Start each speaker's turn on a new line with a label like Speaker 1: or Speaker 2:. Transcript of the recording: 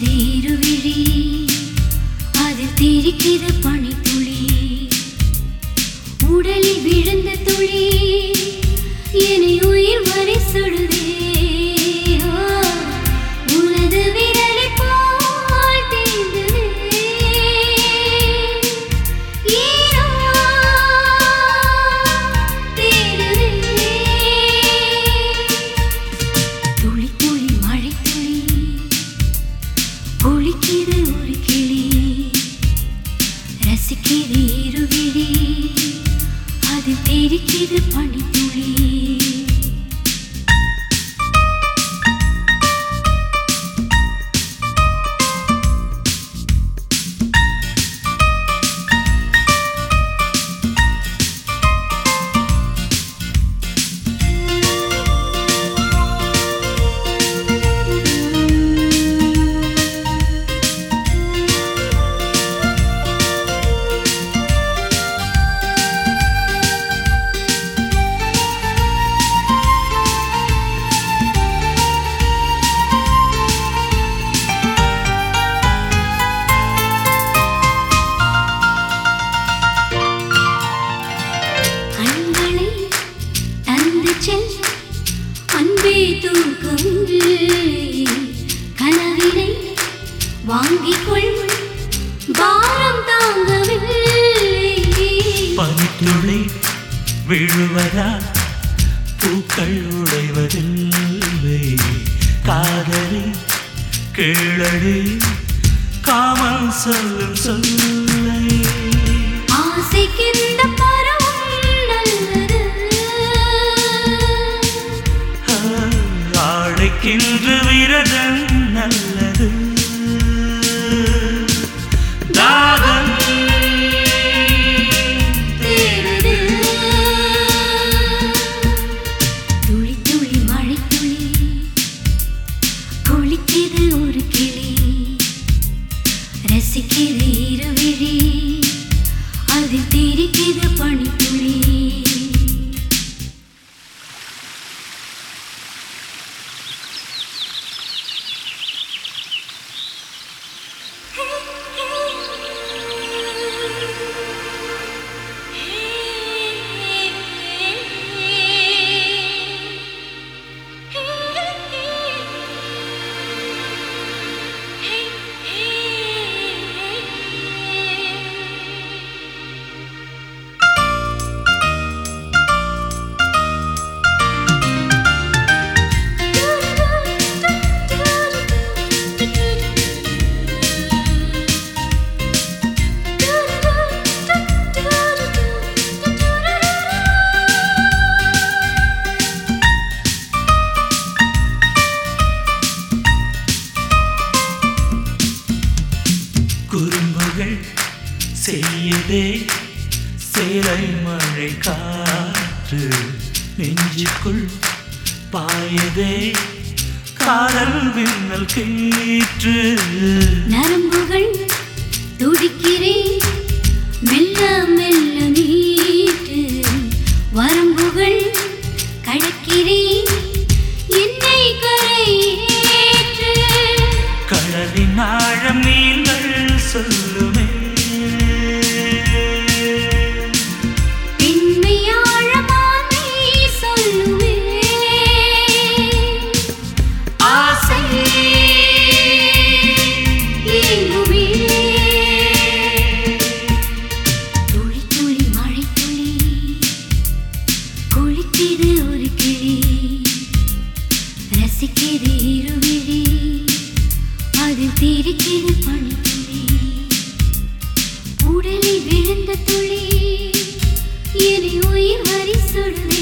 Speaker 1: ரசிக்கிறது இருவிழி அதில் தெரிக்கிறது பனித்துளி உடலில் விழுந்த துளி என்னை உயிர் வரை சுடுதே உனது விரலை போல் தேய்ந்ததே ஈரோ தேடுதே துளி துளி மழை துளி ஒழிக்கிறது ஒரு கிளி ரசிக்கிறது இருவிழி அதில் தெரிக்கிறது பனித்துளி அன்பே தூக்கமில்லை கனவினை வாங்கிக் கொள் பாரம் தாங்கவில்லை
Speaker 2: பனித்துளி விழுவதா பூக்கள் உடைவதில்லை காதலி கேளடி காமல் சொல்லும் சொல்லை
Speaker 1: ஆசைக்கின்ற
Speaker 2: அழைக்கின்ற விரதம் நல்லது தாகம்
Speaker 1: தேடுது துளி துளி மழை துளி கொளிக்கிறது ஒரு கிளி ரசிக்கிறது இருவிழி அதில் தெரிக்கிறது பனித்துளி
Speaker 2: குறும்புகள் செய்யதே சேலை மழை காற்று நெஞ்சுக்குள் பாயதே காதல் மின்னல் கீற்று
Speaker 1: நரம்புகள் துடிக்கிறேன் மெல்ல மெல்ல நீட்டு வரம்புகள் கடக்கிறேன் என்னை கரையேற்று
Speaker 2: கடலின் ஆழம் நீங்கள் சொல்லுமே
Speaker 1: பெண்மையாழமானை சொல்லுவே ஆசை ஏங்குவே துளி துளி மழை துளி கொளிக்கிறது ஒரு கிளி ரசிக்கிறது இருவிழி அதில் தெரிக்கிறது பனித்துளி உடலில் விழுந்த துளி என்னை உயிர் வரை சுடுதே